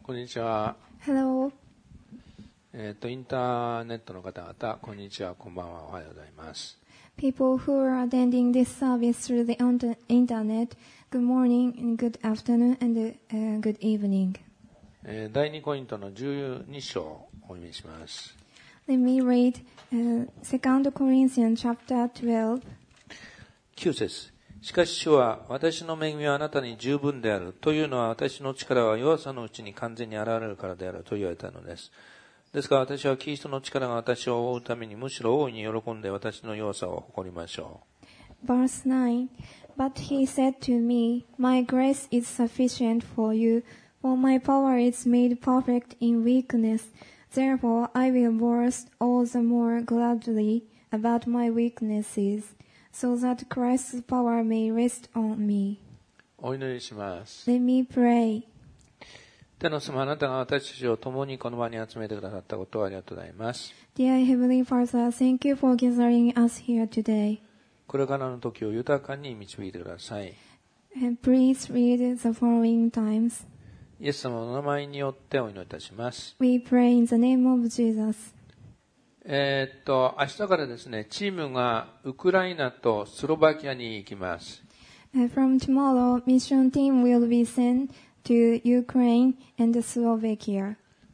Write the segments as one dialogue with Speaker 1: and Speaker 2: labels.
Speaker 1: こんにちは。
Speaker 2: Hello.
Speaker 1: インターネットの方々、こんにちは、こんばんは、おはようございます。
Speaker 2: People who are attending this service through the internet, good morning and good afternoon and good evening.
Speaker 1: 第2コリントの12章をお読みします。
Speaker 2: Let me read 2 Corinthians chapter 12.
Speaker 1: 9節。しかし主は、私の恵みはあなたに十分である。というのは、私の力は弱さのうちに完全に現れるからであると言われたのです。ですから私はキリストの力が私を覆うためにむしろ大いに喜んで私の弱さを誇りましょ
Speaker 2: う。Verse 9. But he said to me, My grace is sufficient for you, for my power is made perfect in weakness. Therefore I will boast all the more gladly about my weaknesses, so that Christ's power may rest on me.
Speaker 1: お祈りします。
Speaker 2: Let me pray.
Speaker 1: 天の様、あなたが私たちを共にこの場に集めてくださったことをありがとうございます。
Speaker 2: Dear Heavenly Father, thank you for gathering us here today.
Speaker 1: これからの時を豊かに導いてください。
Speaker 2: And please read the following times.
Speaker 1: イエス様の名前によってお祈りいたします。
Speaker 2: We pray in the name of Jesus.
Speaker 1: 明日からですね、チームがウクライナとスロバキアに行きます。
Speaker 2: From tomorrow, mission team will be sent to Ukraine and Slovakia.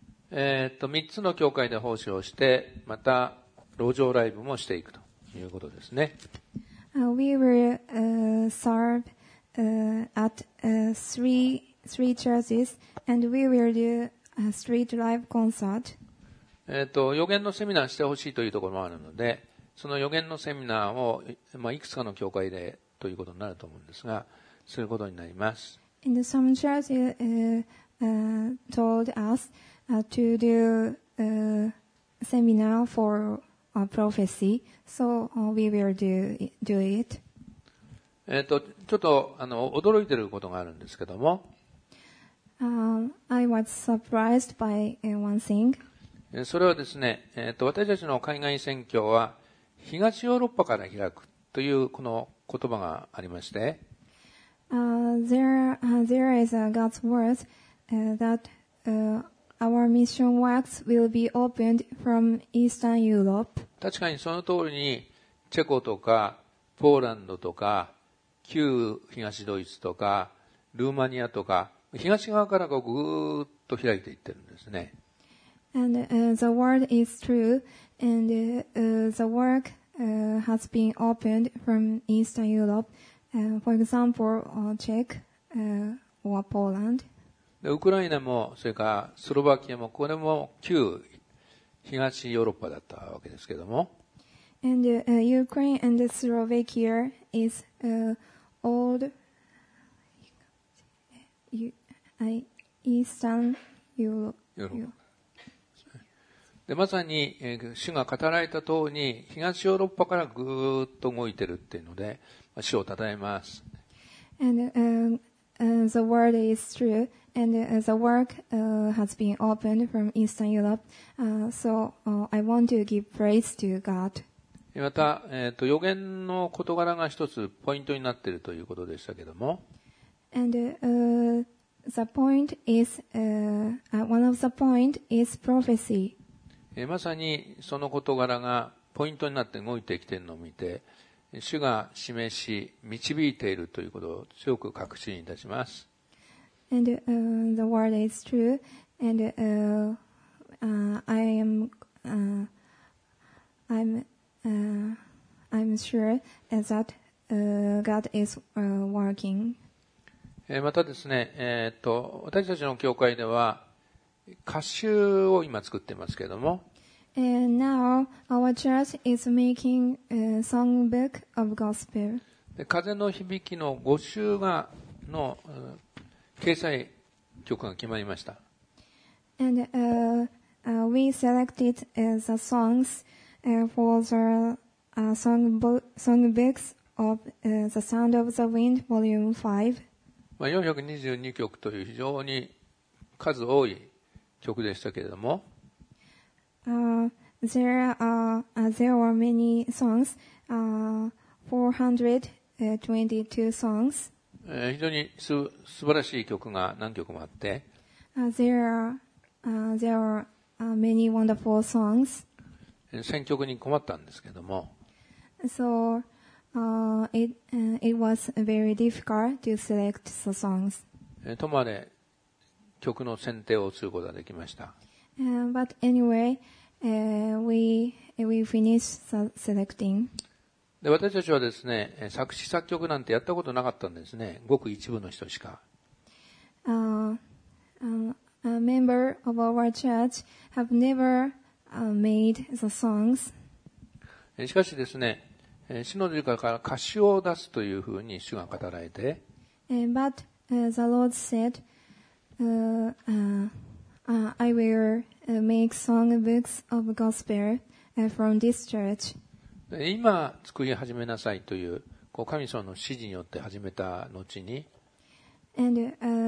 Speaker 1: 3つの教会で奉仕をして、また路上ライブもしていくということですね。
Speaker 2: We will serve at three churches, and we will do a street live concert.
Speaker 1: 予言のセミナーしてほしいというところもあるので、その予言のセミナーを、いくつかの教会でということになると思うんですが、そういうことになります。
Speaker 2: And some churches told us to do a seminar for prophecy, so we will do it.
Speaker 1: ちょっと驚いていることがあるんですけども、
Speaker 2: I was surprised by one thing.
Speaker 1: それはですね、私たちの海外宣教は東ヨーロッパから開くというこの言葉がありまして、
Speaker 2: there is a God's word that our mission works will be opened from Eastern Europe.
Speaker 1: 確かにその通りにチェコとかポーランドとか旧東ドイツとかルーマニアとか東側からぐーっと開いていってるんですね。
Speaker 2: And the word is true, and the work has been opened from Eastern Europe. For example, Czech or Poland.
Speaker 1: ウクライナもそれからスロバキアもこれも旧東ヨーロッパだったわけですけども。
Speaker 2: And Ukraine and Slovakia is old Eastern Europe.
Speaker 1: でまさに主が語られた通りに東ヨーロッパからぐーっと動いてるっていうので主を称えます。
Speaker 2: And the word is true, and the work has been opened from Eastern Europe. So I want to give praise to God.
Speaker 1: また、予言の事柄が一つポイントになっているということでしたけども。
Speaker 2: And the point is, one of the point is prophecy.
Speaker 1: まさにその事柄がポイントになって動いてきているのを見て、主が示し、導いているということを強く確信いたします。
Speaker 2: And the word is true, and I'm sure that God is working.
Speaker 1: またですね、私たちの教会では歌集を今作っていますけれども、
Speaker 2: And now our church is making a songbook of gospel.
Speaker 1: 風の響きの5週の掲載曲が決まりました。
Speaker 2: And we selected the songs for the songbooks of The Sound of the Wind, Volume 5.
Speaker 1: 422曲という非常に数多い曲でしたけれども、
Speaker 2: there were many songs, 422 songs.
Speaker 1: 非常に素晴らしい曲が何曲もあって、
Speaker 2: there are many wonderful songs.
Speaker 1: 選曲に困ったんですけども、
Speaker 2: So it was very difficult to select the songs.
Speaker 1: ともあれ曲の選定をすることができました。
Speaker 2: But anyway, we finished selecting.
Speaker 1: で、私たちはですね、作詞作曲なんてやったことなかったんですね。ごく一部の人しか。
Speaker 2: A member of our church have never made the songs.
Speaker 1: しかしですね、主の十字架から歌詞を出すというふうに主が語られて、
Speaker 2: But the Lord said, I will make songbooks of gospel from this church.
Speaker 1: で今作り始めなさいという、神様の指示によって始めた後に、
Speaker 2: And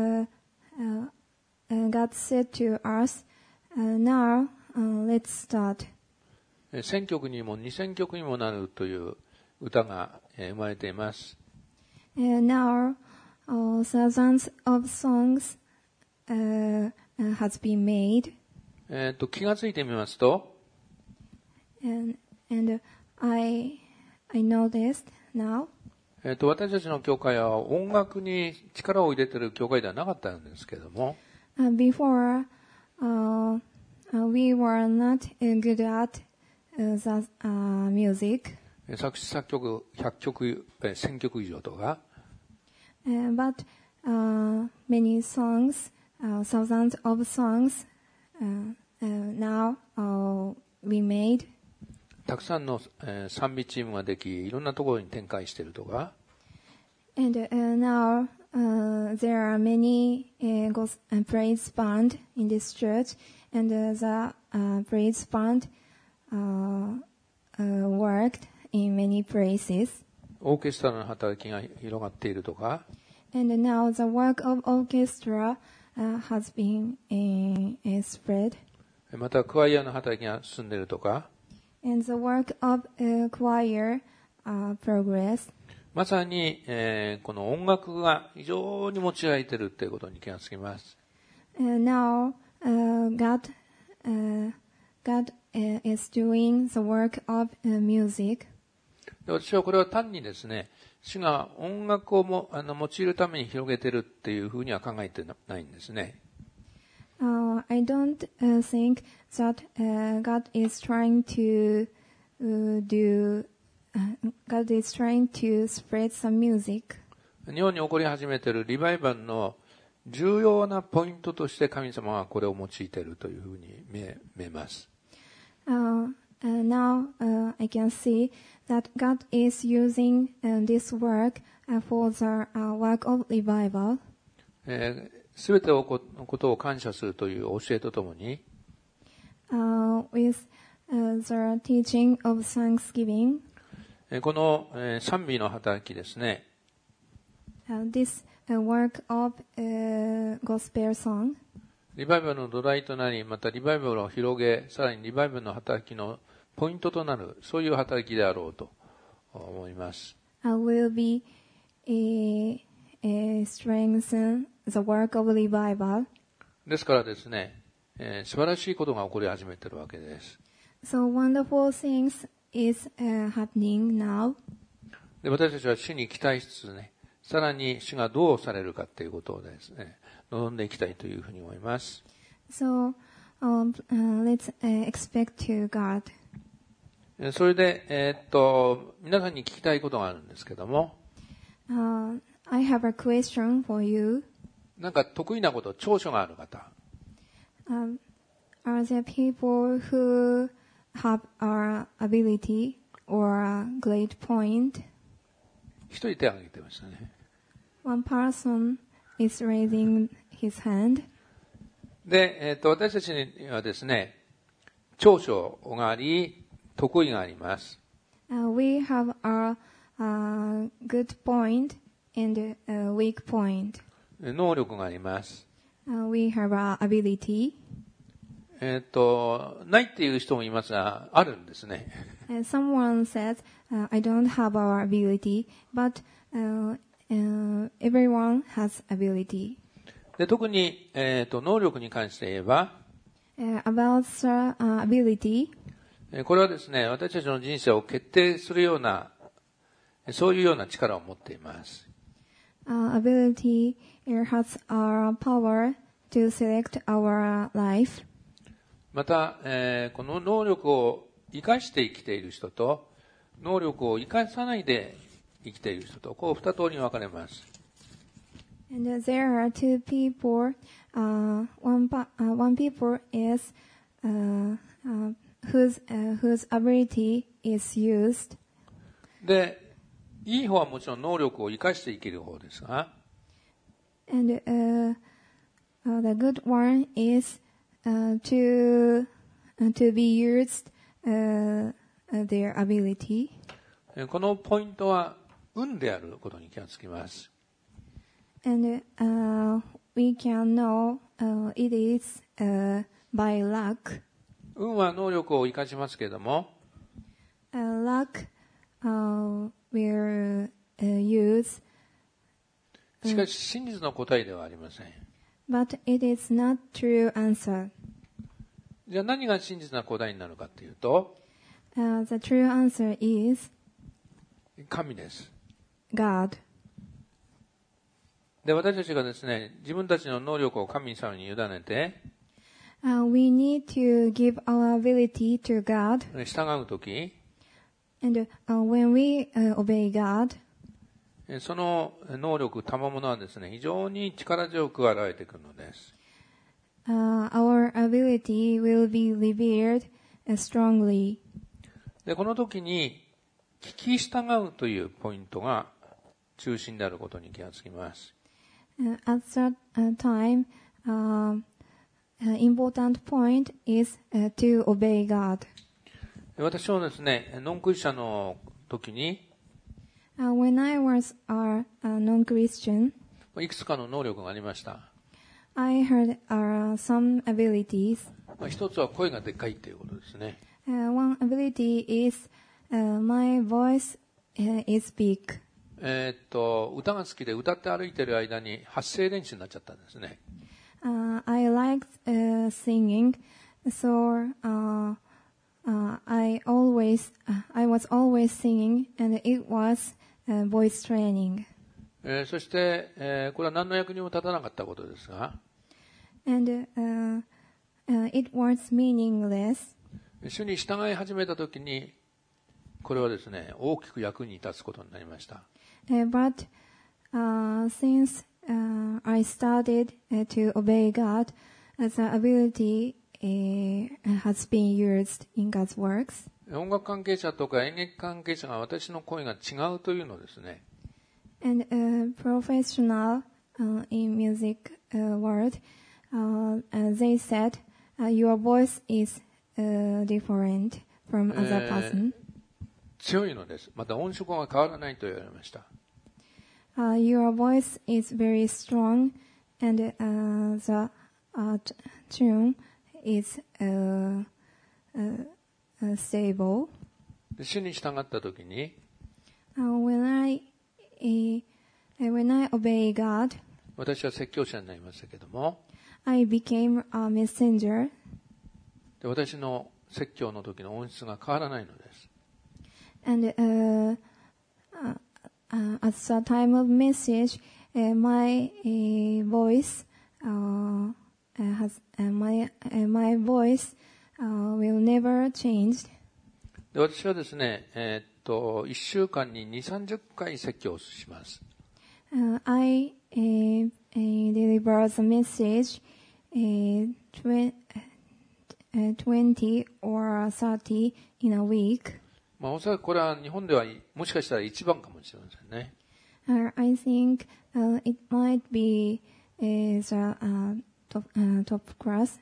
Speaker 2: God said to us, now let's start.
Speaker 1: 1000曲にも2000曲にもなるという歌が生まれています。
Speaker 2: Now thousands of songs has been made.
Speaker 1: 気がついてみますと、
Speaker 2: And I noticed now,
Speaker 1: 私たちの教会は音楽に力を入れている教会ではなかったんですけれども、
Speaker 2: before we were not good at the music,
Speaker 1: 作詞作曲100曲、1000曲以上とか、
Speaker 2: but many songs, thousands of songs now we made.
Speaker 1: たくさんの賛美チームができ、いろんなところに展開しているとか、
Speaker 2: And now there are many praise band in this church, and the praise band worked in many places.
Speaker 1: オーケストラの働きが広がっているとか、
Speaker 2: And now the work of orchestra has been spread,
Speaker 1: またクワイアの働きが進んでいるとか、
Speaker 2: and the work of choir progress.
Speaker 1: まさに、この音楽が非常に用いられているということに気がつきます。
Speaker 2: Now God is doing the work of music.
Speaker 1: で、私はこれは単にですね、主が音楽をも用いるために広げているっていうふうには考えてないんですね。
Speaker 2: I don't think that God is trying to God is trying to spread some music.
Speaker 1: 日本に起こり始めているリバイバルの重要なポイントとして神様はこれを用いているというふうに見えます。
Speaker 2: Now I can see that God is using this work for the work of revival.
Speaker 1: すべてのことを感謝するという教えとともに、
Speaker 2: with the teaching of thanksgiving.
Speaker 1: この賛美の働きですね、
Speaker 2: This work of gospel song.
Speaker 1: リバイバルの土台となり、またリバイバルを広げ、さらにリバイバルの働きのポイントとなる、そういう働きであろうと思います。
Speaker 2: Will be strengthen the work of revival.
Speaker 1: ですからですね、素晴らしいことが起こり始めているわけです。
Speaker 2: So wonderful things is happening now.
Speaker 1: で、私たちは主に期待しつつね、さらに主がどうされるかということをですね、望んでいきたいというふうに思います。
Speaker 2: So let's expect to God.
Speaker 1: それで、皆さんに聞きたいことがあるんですけども、
Speaker 2: I have a question for you.
Speaker 1: なんか得意なこと、長所がある方、
Speaker 2: Are there people who have our ability or a great point?
Speaker 1: 一人手を挙げてましたね。
Speaker 2: One person is raising his hand.
Speaker 1: で、私たちにはですね、長所があり、得意があります。
Speaker 2: We have our good point and weak point.
Speaker 1: 能力があります。
Speaker 2: We have our ability.
Speaker 1: ないっていう人もいますが、あるんですね。
Speaker 2: Someone says, I don't have our ability, but everyone has ability.
Speaker 1: で、特に、能力に関して言えば、
Speaker 2: about the ability,
Speaker 1: これはですね、私たちの人生を決定するような、そういうような力を持っています。
Speaker 2: ability has our power to select our life.
Speaker 1: また、この能力を生かして生きている人と、能力を生かさないで生きている人と、こう二通りに分かれます。
Speaker 2: And there are two people. One people is whose ability is used.
Speaker 1: で、いい方はもちろん能力を生かして生きる方ですが、
Speaker 2: And the good one is to be used their ability.
Speaker 1: このポイントは運であることに気がつきます。
Speaker 2: And we can know it is by luck.
Speaker 1: 運は能力を生かしますけれども、
Speaker 2: Luck will use,
Speaker 1: しかし真実の答えではありません。
Speaker 2: but it is not true answer.
Speaker 1: じゃあ何が真実な答えになるかというと、
Speaker 2: The true answer is
Speaker 1: 神です。
Speaker 2: God.
Speaker 1: で、私たちがですね、自分たちの能力を神様に委ねて、
Speaker 2: We need to give our ability to God.
Speaker 1: 従うとき、
Speaker 2: And when we obey God,
Speaker 1: その能力、賜物はですね、非常に力強く現れてくるのです。
Speaker 2: our ability will be revealed strongly.
Speaker 1: で、この時に、聞き従うというポイントが中心であることに気がつきます。
Speaker 2: At that time, important point is to obey God.
Speaker 1: 私はですね、ノンクリスチャンの時に、
Speaker 2: When I was a non-Christian,
Speaker 1: いくつかの能力がありました。
Speaker 2: I had some abilities.
Speaker 1: 一つは声がでっかいということですね。
Speaker 2: One ability is my voice is big.
Speaker 1: 歌が好きで歌って歩いている間に発声練習になっちゃったんですね。
Speaker 2: I liked singing, so I was always singing, and it was voice training.
Speaker 1: そして、これは何の役にも立たなかったことですが、
Speaker 2: And it was meaningless.
Speaker 1: 主に従い始めたときに、これはですね、大きく役に立つことになりました。
Speaker 2: But since I started to obey God, the ability has been used in God's works.
Speaker 1: 音楽関係者とか演劇関係者が私の声が違うというのですね。
Speaker 2: And professional in music world, they said your voice is different from other person.
Speaker 1: 強いのです。また音色が変わらないと言われました。
Speaker 2: Your voice is very strong, and the tune is stable.
Speaker 1: 主に従ったときに、
Speaker 2: When I obey God,
Speaker 1: 私は説教者になりましたけども、
Speaker 2: I became a messenger.
Speaker 1: で、私の説教の時の音質が変わらないのです。
Speaker 2: And at the time of message, my voice my voice will never change.
Speaker 1: で、私はですね、1週間に2、30回説教をします。
Speaker 2: I deliver the message 20 or 30 in a week.
Speaker 1: おそらくこれは日本ではもしかしたら一番かもしれませんね。
Speaker 2: I think it might be the top class.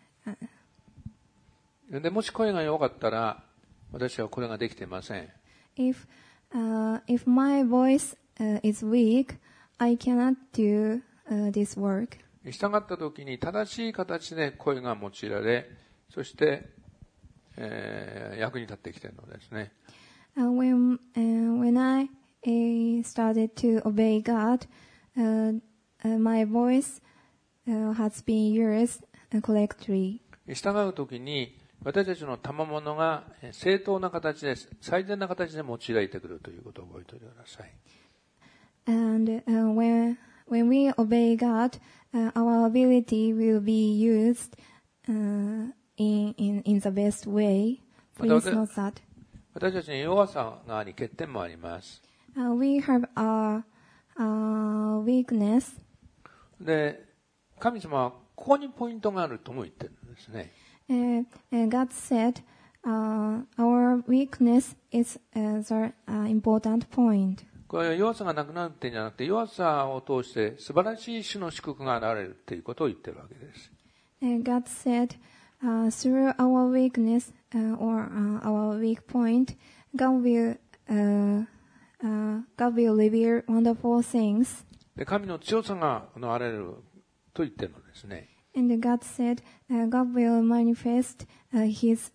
Speaker 1: で、もし声が弱かったら、私はこれができていません。
Speaker 2: If my voice is weak, I cannot do this work.
Speaker 1: 従ったときに正しい形で声が用いられ、そして、役に立ってきているのですね。
Speaker 2: When I started to obey God, my voice has been used correctly.
Speaker 1: 従うときに、私たちの賜物が正当な形で、最善な形で用いられてくるということを覚えておいてください。
Speaker 2: And when we obey God, our ability will be used in the best way. Please note that.
Speaker 1: 私たちに弱さがあり、欠点もあります。
Speaker 2: We have a weakness.
Speaker 1: で、神様はここにポイントがあるとも言ってるんですね。
Speaker 2: God said, our weakness is the important point.
Speaker 1: これは弱さがなくなるってんじゃなくて、弱さを通して素晴らしい主の祝福が現れるっていうことを言ってるわけです。
Speaker 2: God said, through our weakness or our weak point, God will reveal wonderful things.
Speaker 1: で、神の強さが現れると言ってるのですね。
Speaker 2: And God said, God will manifest His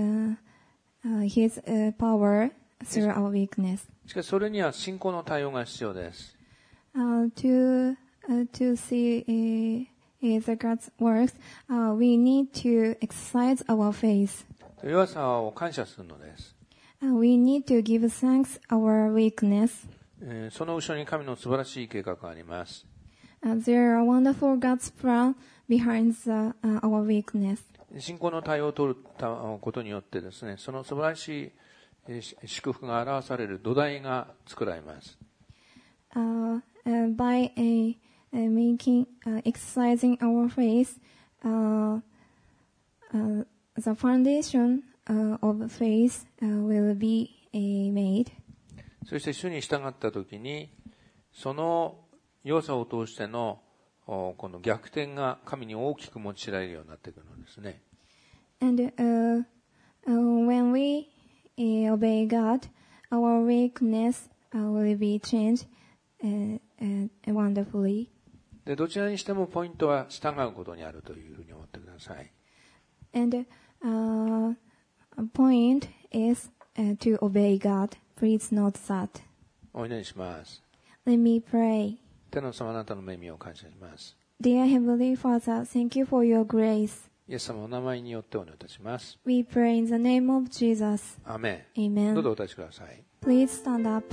Speaker 2: power through our weakness.
Speaker 1: しかしそれには信仰の対応が必要です。
Speaker 2: To see the God's works, we need to exercise our faith.
Speaker 1: 弱さを感謝するのです。
Speaker 2: We need to give thanks our weakness.
Speaker 1: その後ろに神の素晴らしい計画があります。
Speaker 2: There are wonderful God's plan behind our weakness.
Speaker 1: 信仰の対応を取ることによってですね、その素晴らしい祝福が表される土台が作られます。
Speaker 2: By exercising our faith, the foundation of faith will be made.
Speaker 1: そして主に従ったときに、その弱さを通してのこの逆転が神に大きく用いられるようになってくるのですね。
Speaker 2: And when we obey God, our weakness will be changed wonderfully.
Speaker 1: で、どちらにしてもポイントは従うことにあるというふうに思ってください。
Speaker 2: And a point is to obey God. Please note that.
Speaker 1: お祈りします。
Speaker 2: Let me pray.
Speaker 1: 天の様、あなたの恵みを感謝します。
Speaker 2: Dear Heavenly Father, thank you for your grace.
Speaker 1: イエス様のお名前によってお祈りいたします。
Speaker 2: We pray in the name of Jesus.
Speaker 1: アーメン。
Speaker 2: Amen.
Speaker 1: どうぞお立ちください。
Speaker 2: Please stand up.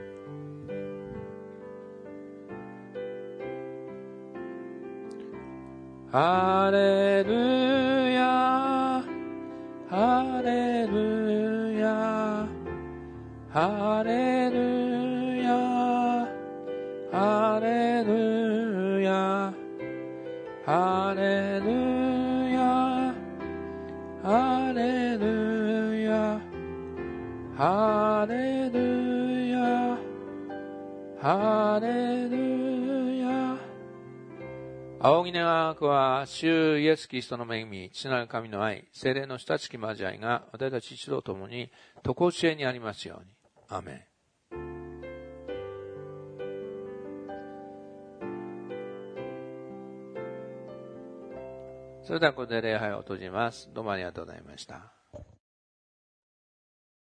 Speaker 1: ハレルヤ、ハレルヤ、ハレルヤ、ハレルヤ、ハレルヤ、ハレルヤ、ハレルヤ、ハレルヤ。仰ぎ願わくは、主イエスキリストの恵み、父なる神の愛、聖霊の親しき交わりが、私たち一同ともに、とこしえにありますように。アーメン。それではここで礼拝を閉じます。どうもありがとうございました。